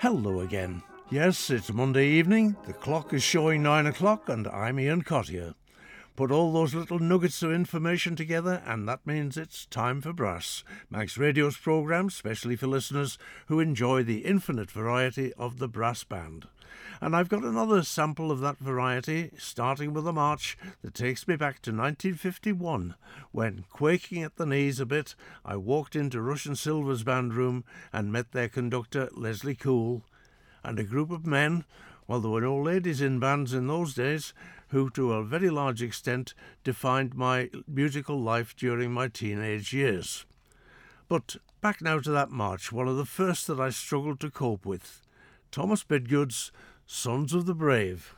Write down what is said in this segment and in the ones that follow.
Hello again. Yes, it's Monday evening, the clock is showing 9 o'clock and I'm Ian Cottier. Put all those little nuggets of information together and that means it's time for Brass, Manx Radio's programme specially for listeners who enjoy the infinite variety of the brass band. And I've got another sample of that variety, starting with a march that takes me back to 1951, when, quaking at the knees a bit, I walked into Russian Silver's band room and met their conductor, Leslie Cool, and a group of men, well, there were no ladies in bands in those days, who to a very large extent defined my musical life during my teenage years. But back now to that march, one of the first that I struggled to cope with. Thomas Bedgood's Sons of the Brave.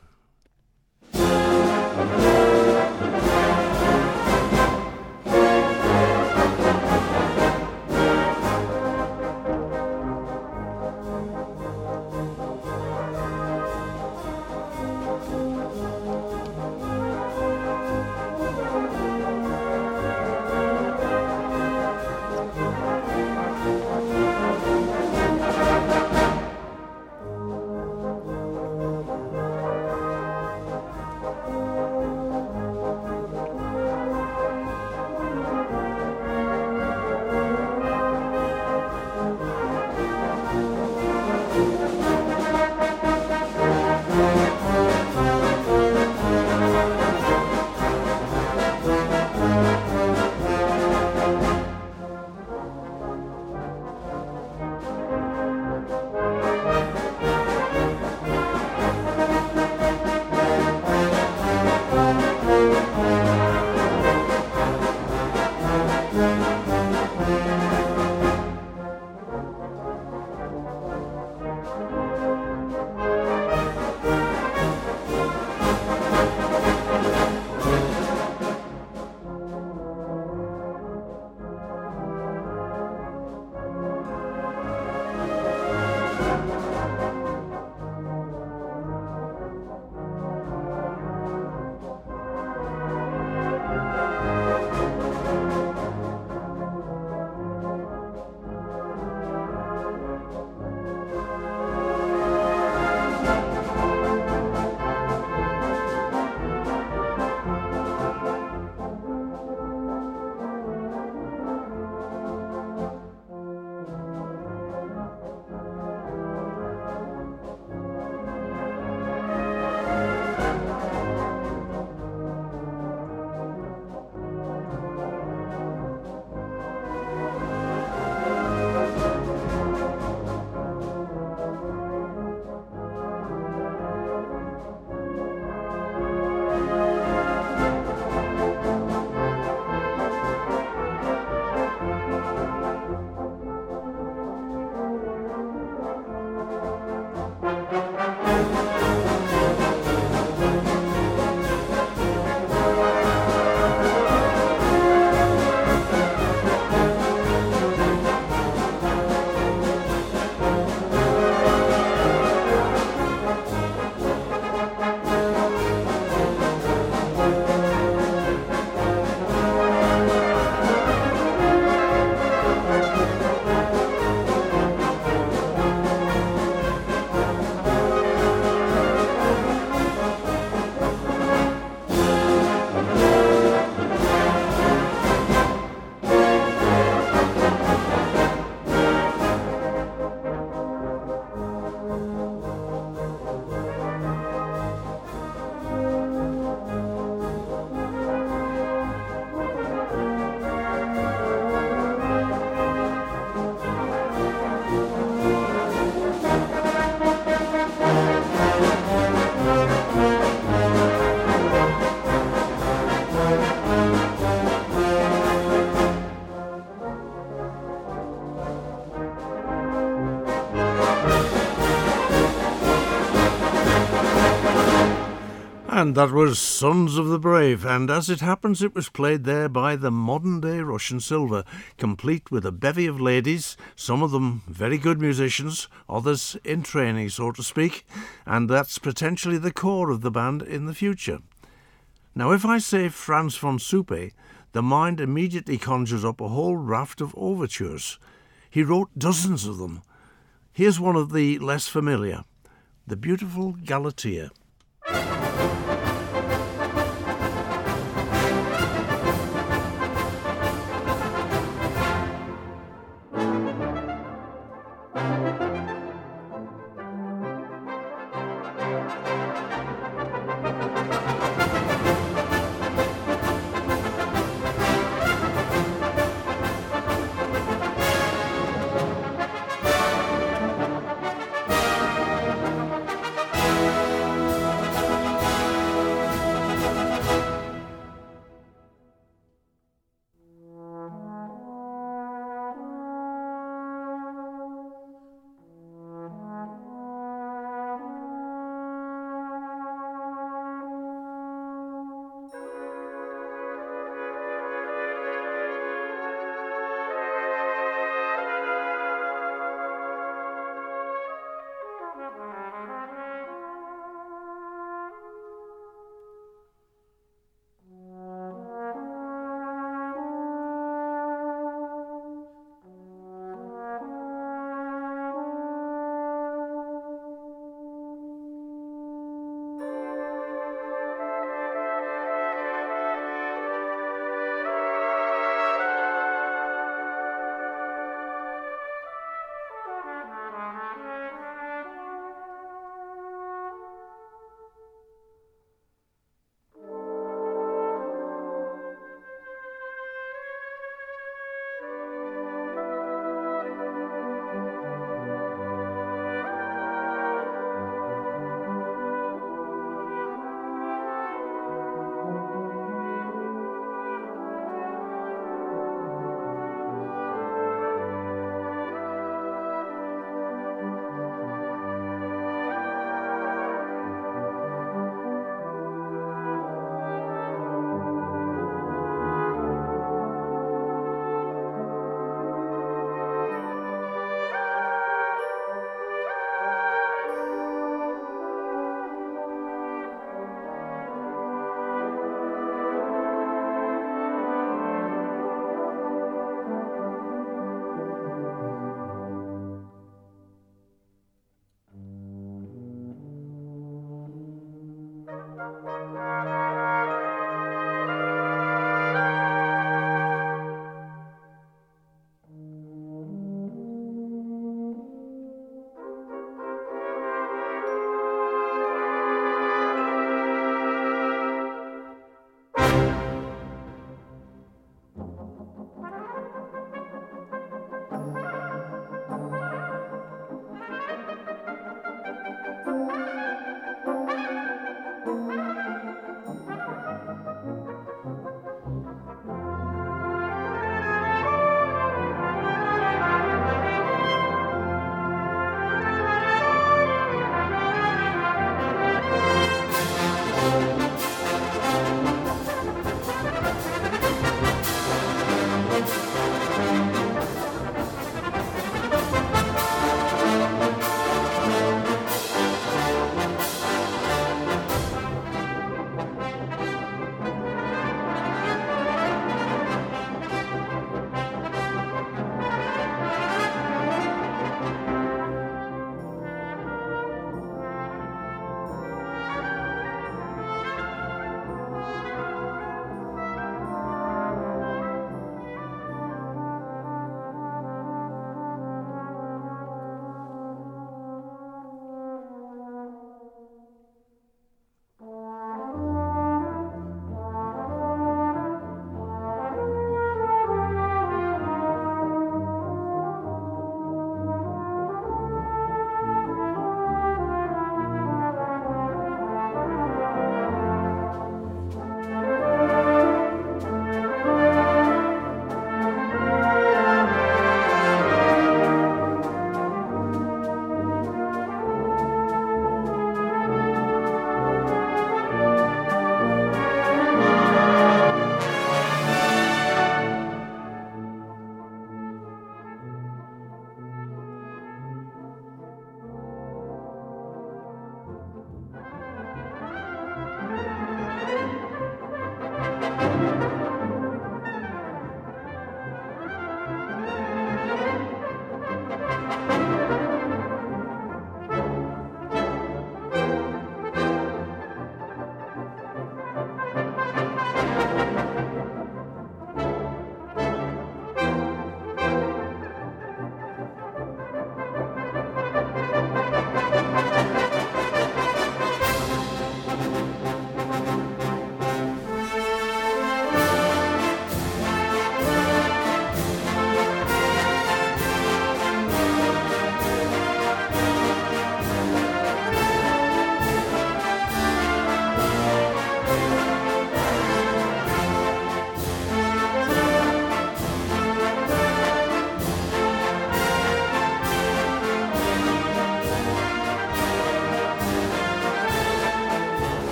And that was Sons of the Brave, and as it happens it was played there by the modern-day Russian Silver, complete with a bevy of ladies, some of them very good musicians, others in training, so to speak, and that's potentially the core of the band in the future. Now, if I say Franz von Suppe, the mind immediately conjures up a whole raft of overtures. He wrote dozens of them. Here's one of the less familiar, the beautiful Galatea.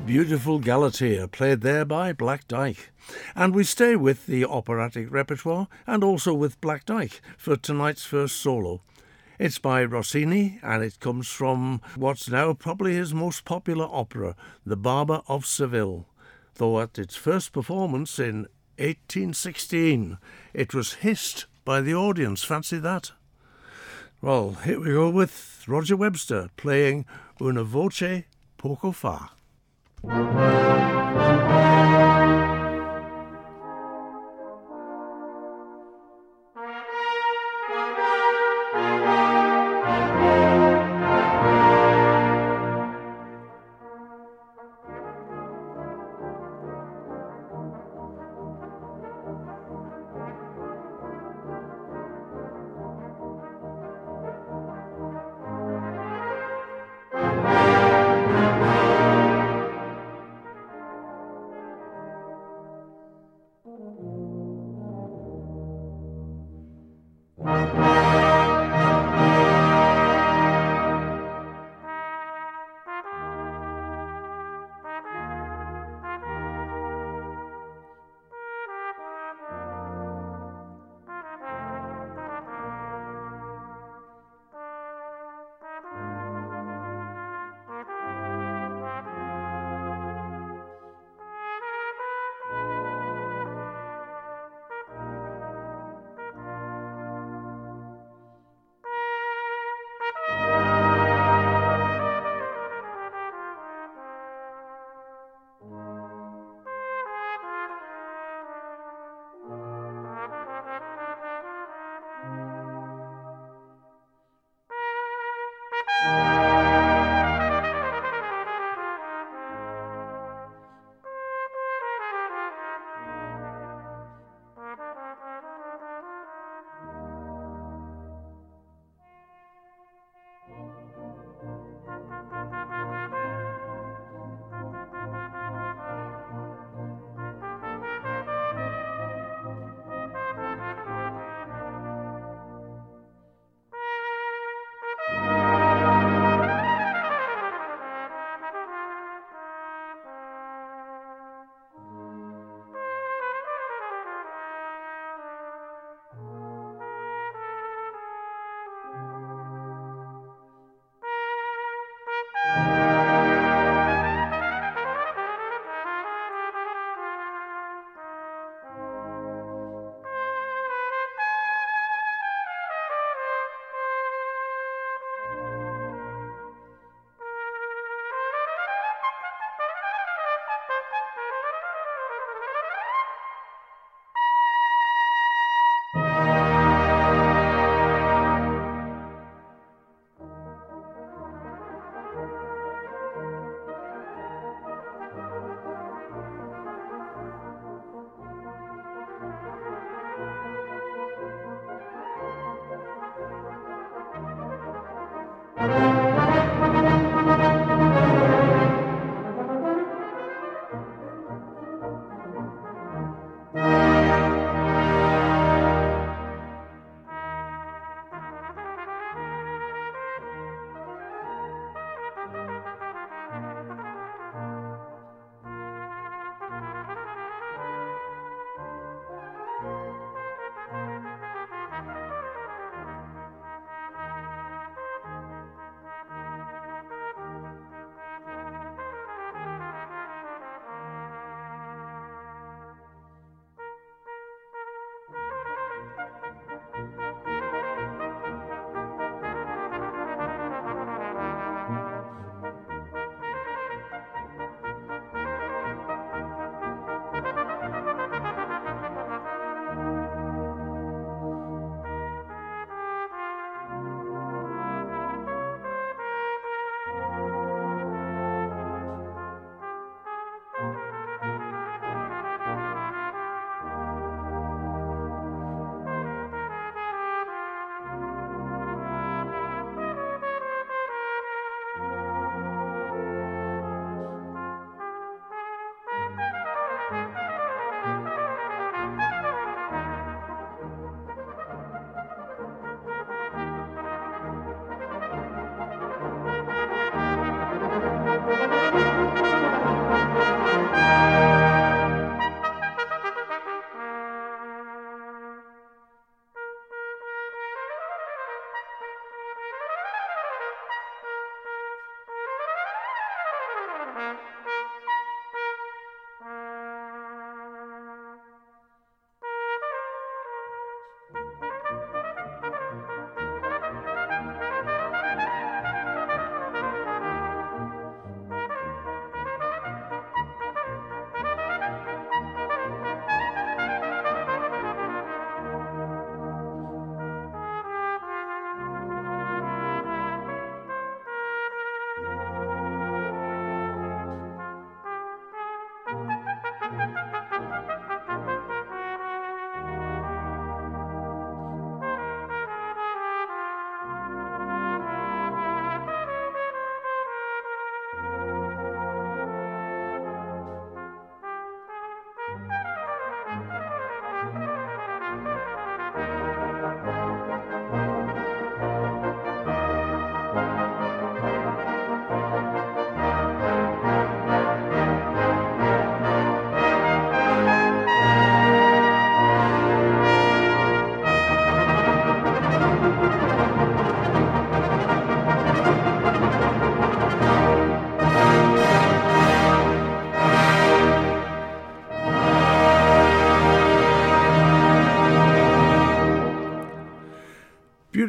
Beautiful Galatea, played there by Black Dyke. And we stay with the operatic repertoire and also with Black Dyke for tonight's first solo. It's by Rossini and it comes from what's now probably his most popular opera, The Barber of Seville, though at its first performance in 1816 it was hissed by the audience. Fancy that. Well, here we go with Roger Webster playing Una voce poco fa.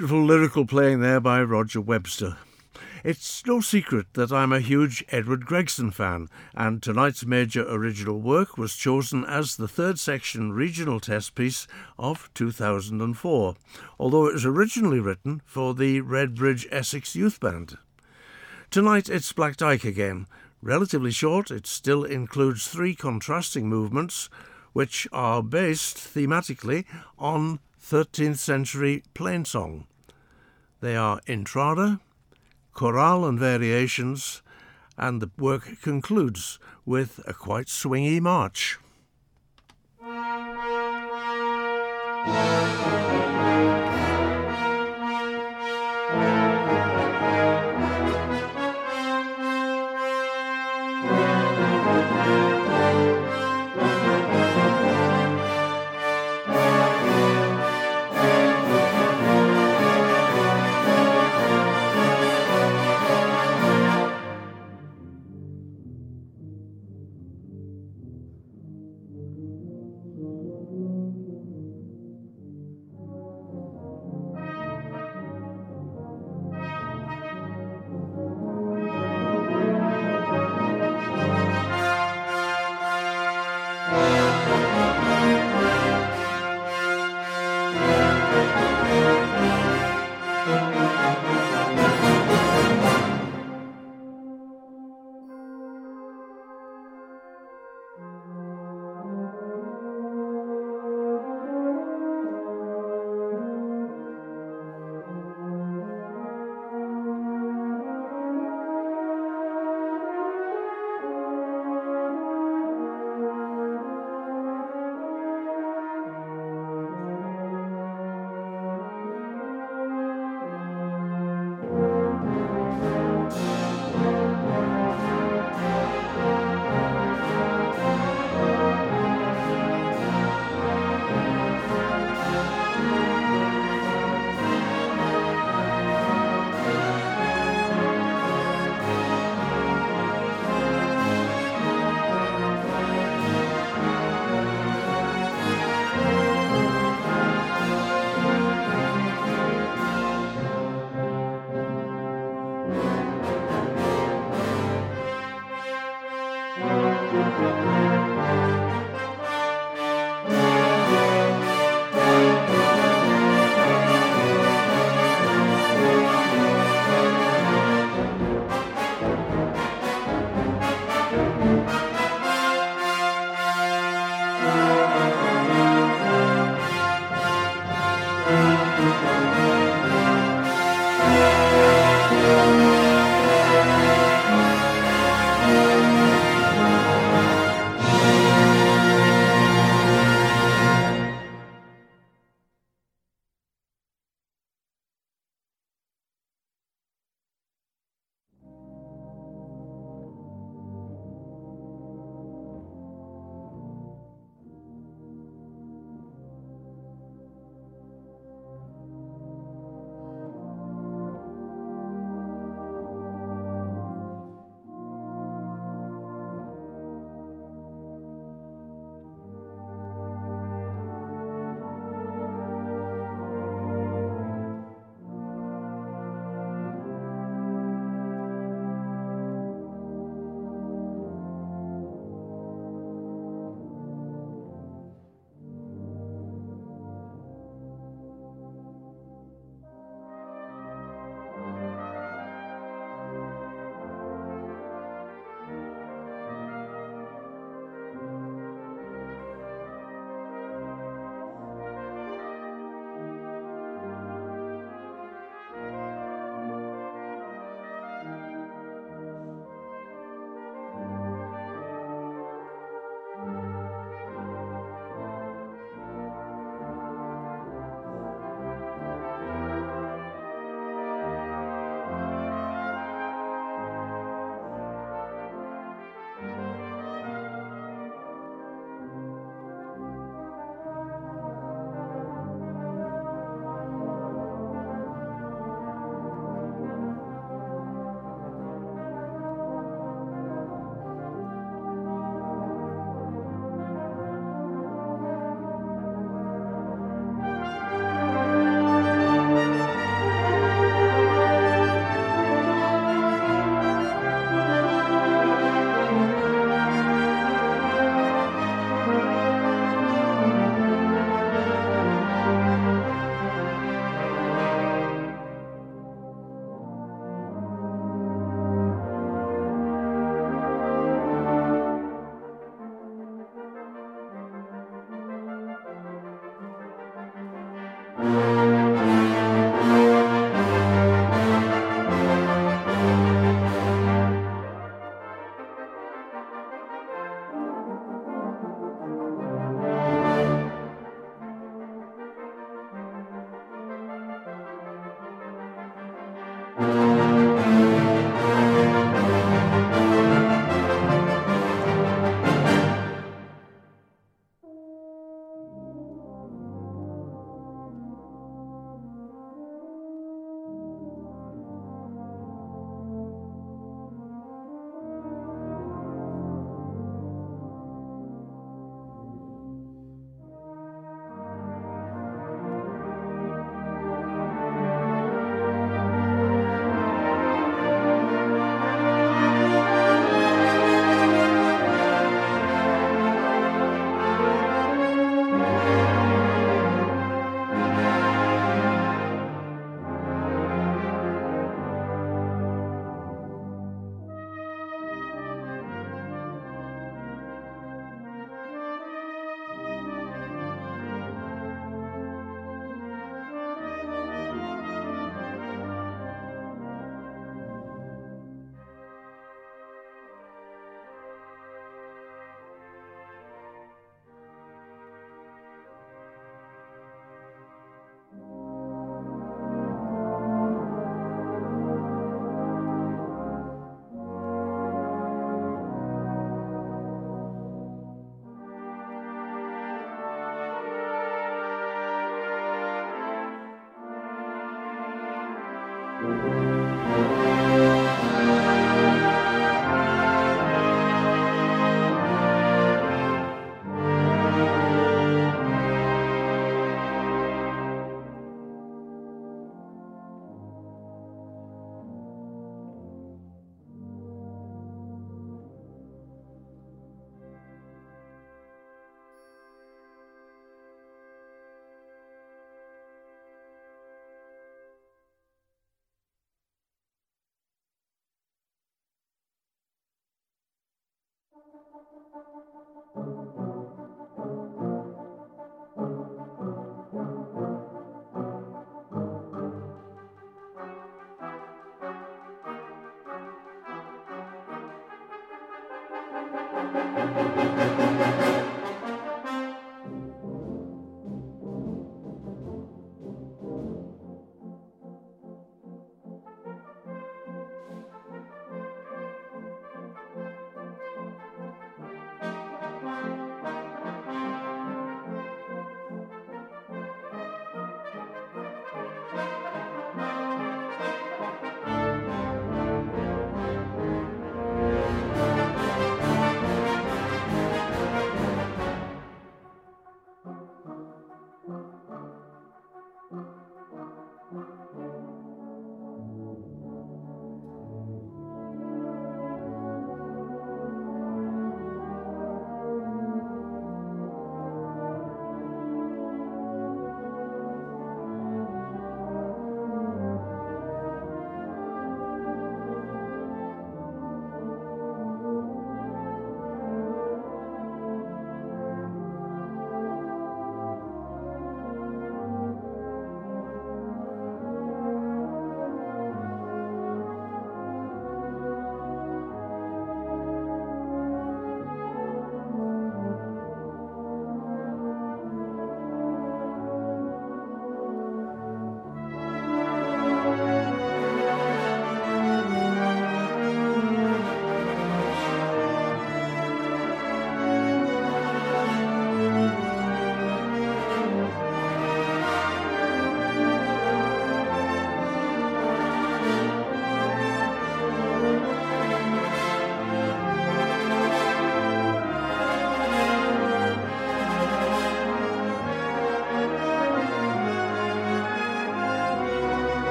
Beautiful lyrical playing there by Roger Webster. It's no secret that I'm a huge Edward Gregson fan, and tonight's major original work was chosen as the third section regional test piece of 2004, although it was originally written for the Redbridge Essex Youth Band. Tonight it's Black Dyke again. Relatively short, it still includes 3 contrasting movements, which are based thematically on 13th century plainsong. They are Intrada, chorale and variations, and the work concludes with a quite swingy march.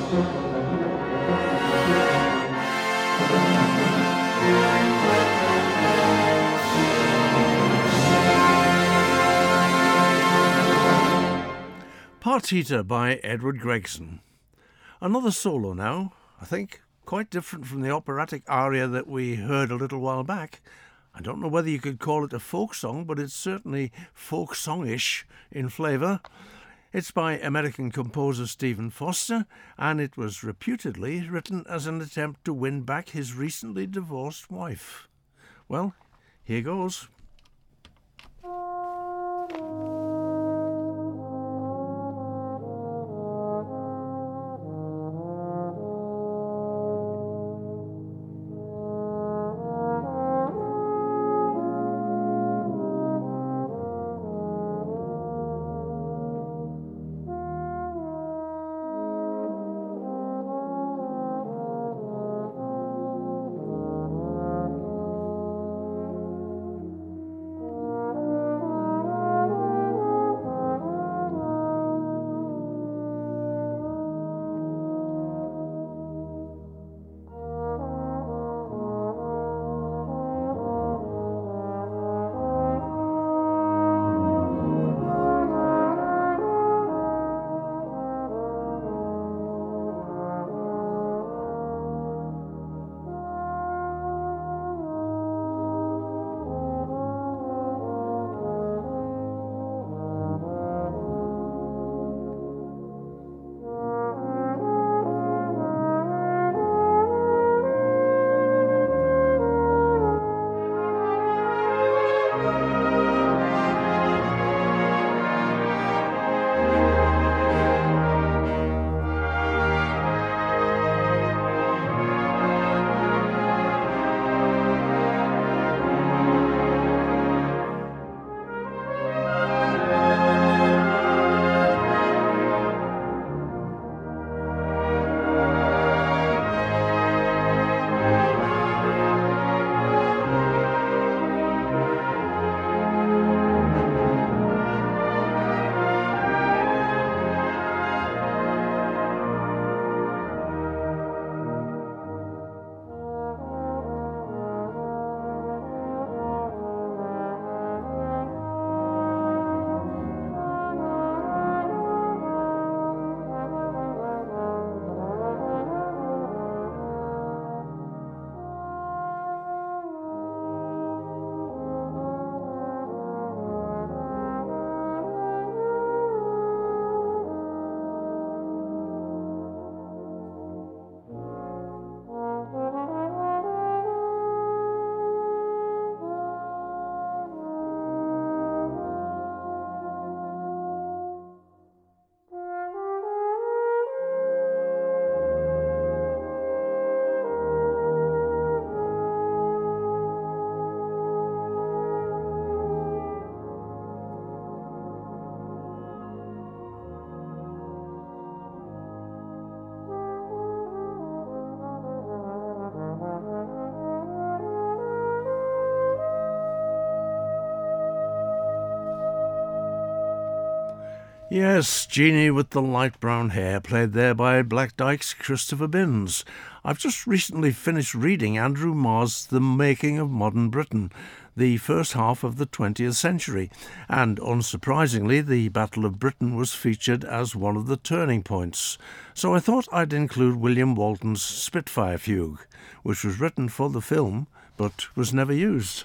Partita by Edward Gregson. Another solo now, I think, quite different from the operatic aria that we heard a little while back. I don't know whether you could call it a folk song, but it's certainly folk songish in flavour. It's by American composer Stephen Foster, and it was reputedly written as an attempt to win back his recently divorced wife. Well, here goes. Yes, Jeannie with the light brown hair, played there by Black Dyke's Christopher Binns. I've just recently finished reading Andrew Marr's The Making of Modern Britain, the first half of the 20th century, and unsurprisingly the Battle of Britain was featured as one of the turning points. So I thought I'd include William Walton's Spitfire Fugue, which was written for the film but was never used.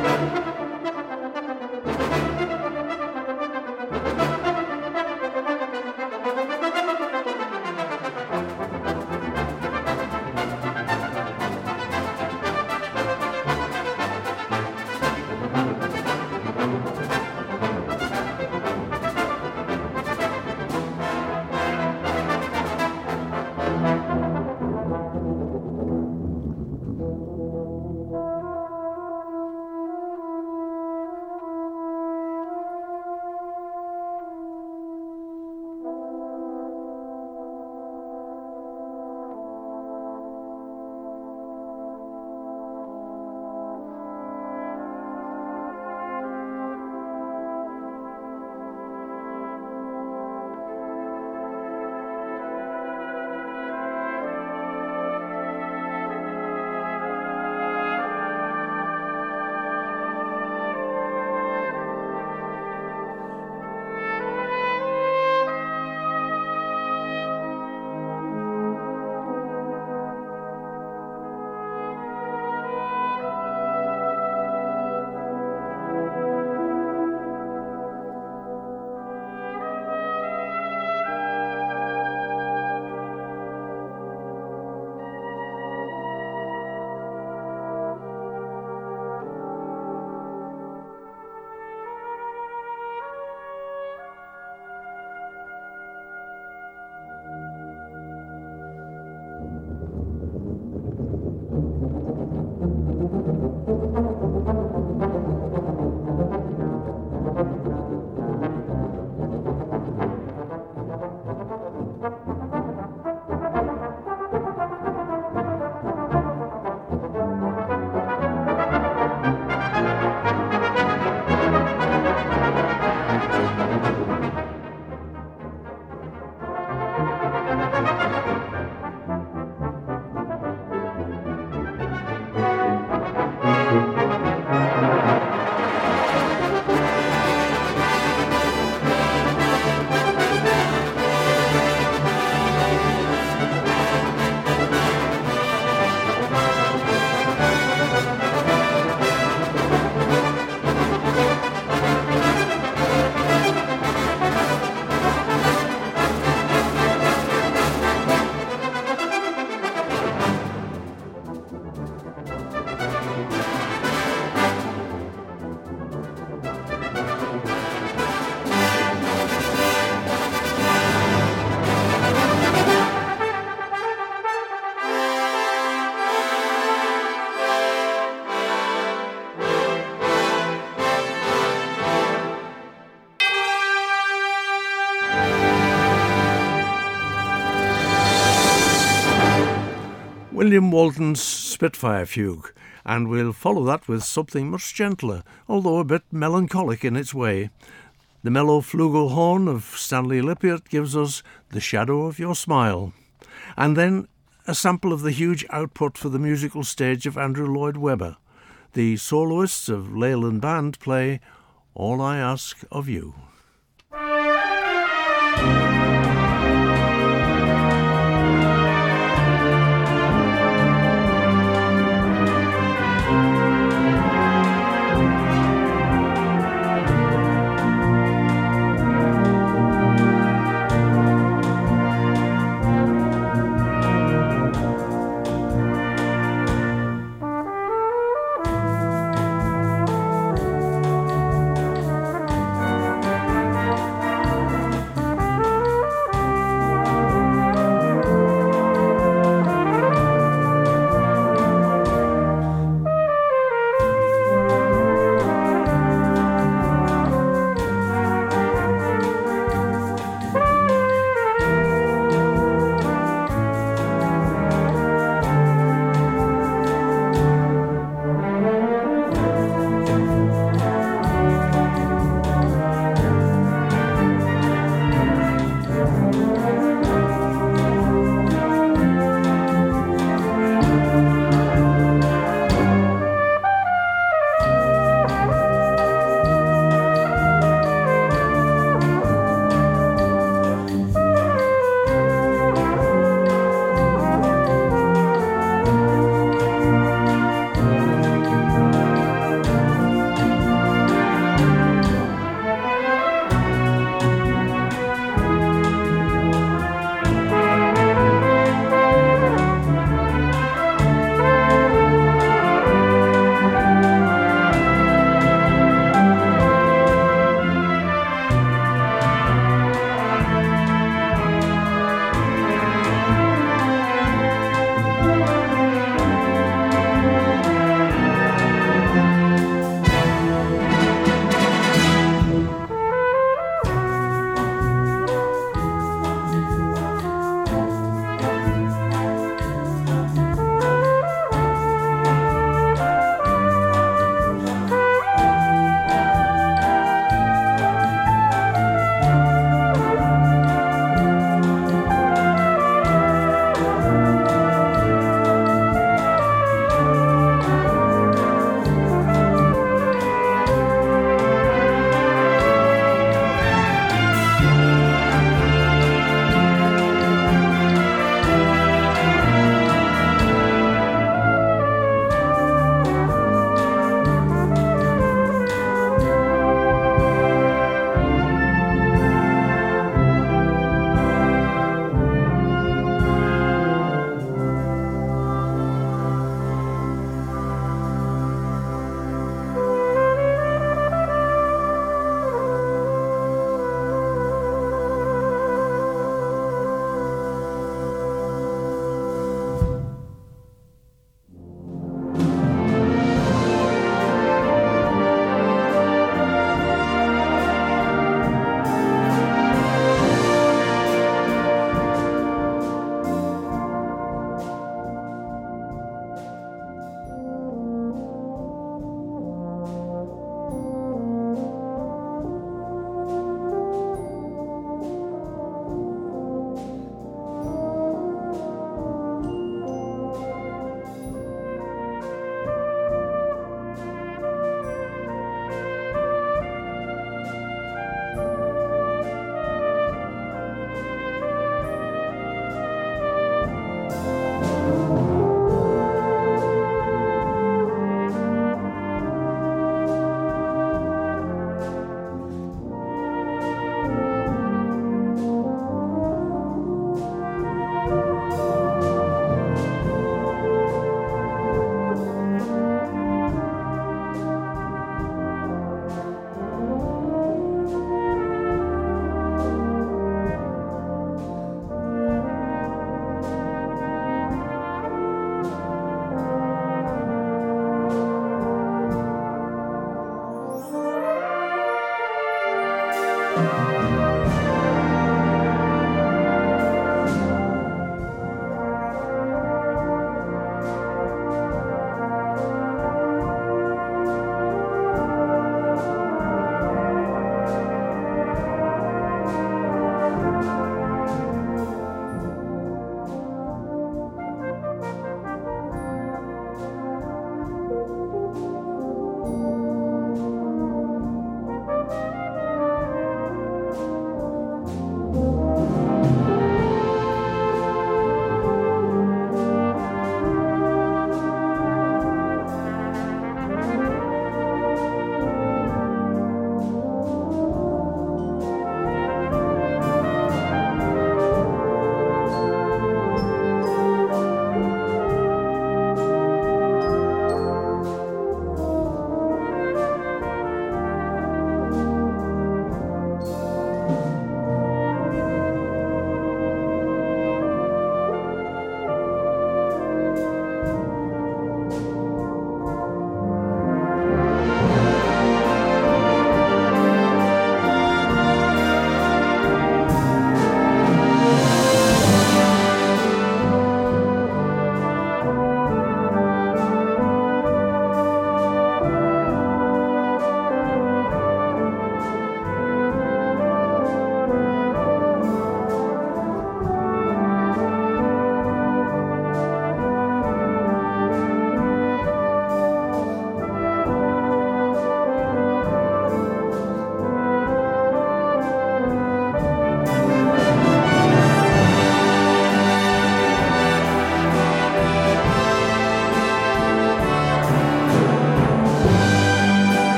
William Walton's Spitfire Fugue, and we'll follow that with something much gentler, although a bit melancholic in its way. The mellow flugelhorn of Stanley Lippiatt gives us The Shadow of Your Smile, and then a sample of the huge output for the musical stage of Andrew Lloyd Webber. The soloists of Leyland Band play All I Ask of You.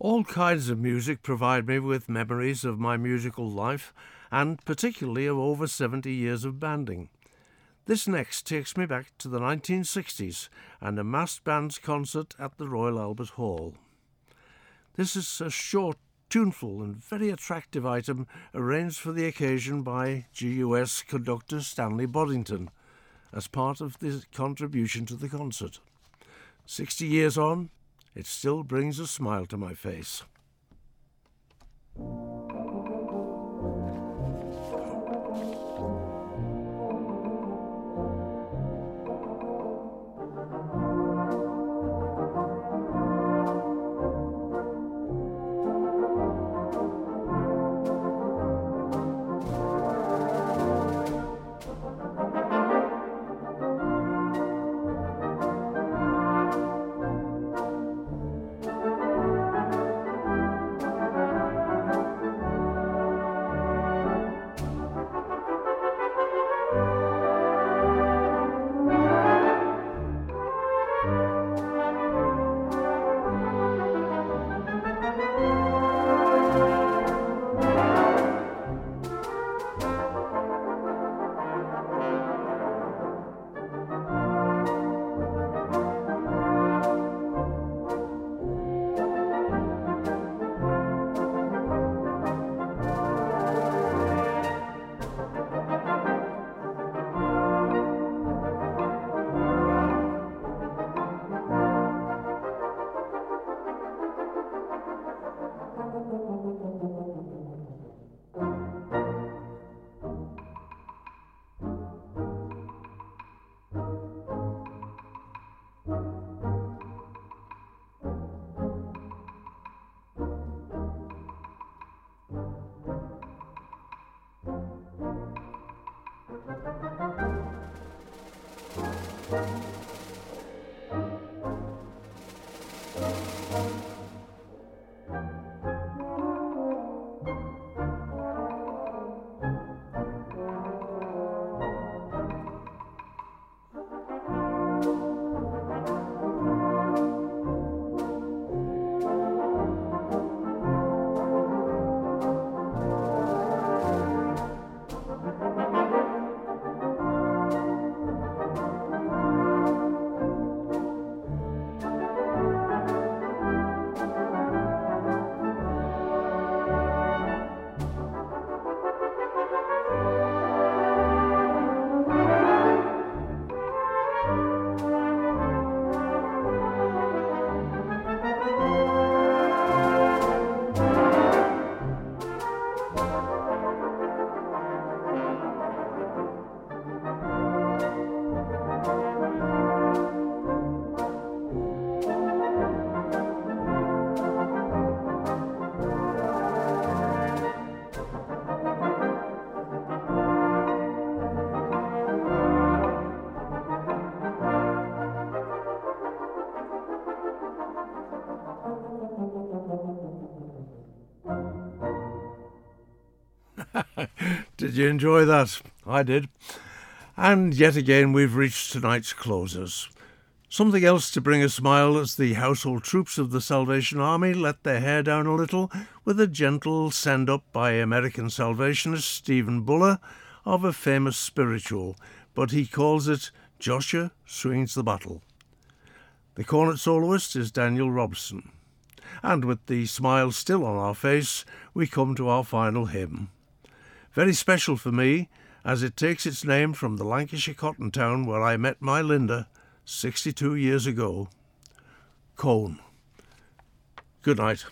All kinds of music provide me with memories of my musical life, and particularly of over 70 years of banding. This next takes me back to the 1960s and a massed bands concert at the Royal Albert Hall. This is a short, tuneful and very attractive item arranged for the occasion by GUS conductor Stanley Boddington as part of the contribution to the concert. 60 years on, it still brings a smile to my face. Did you enjoy that? I did. And yet again we've reached tonight's closers. Something else to bring a smile as the household troops of the Salvation Army let their hair down a little with a gentle send-up by American Salvationist Stephen Buller of a famous spiritual, but he calls it Joshua Swings the Battle. The cornet soloist is Daniel Robson. And with the smile still on our face, we come to our final hymn. Very special for me, as it takes its name from the Lancashire cotton town where I met my Linda 62 years ago. Colne. Good night.